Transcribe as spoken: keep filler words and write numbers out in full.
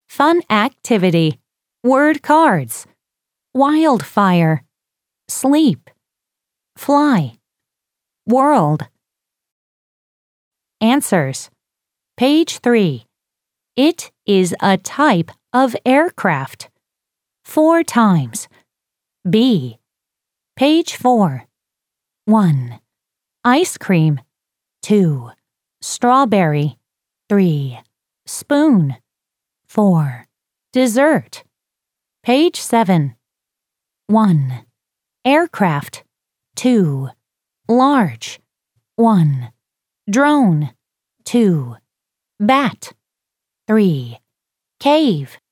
Fun activity. Word cards. Wildfire. Sleep. Fly. World. Answers. Page three. It is a type of aircraft. Four times. B. Page four. one. Ice cream. two. Strawberry. three. Spoon. four. Dessert. Page seven. one. Aircraft. two. Large. one. Drone. two. Bat. three. Cave.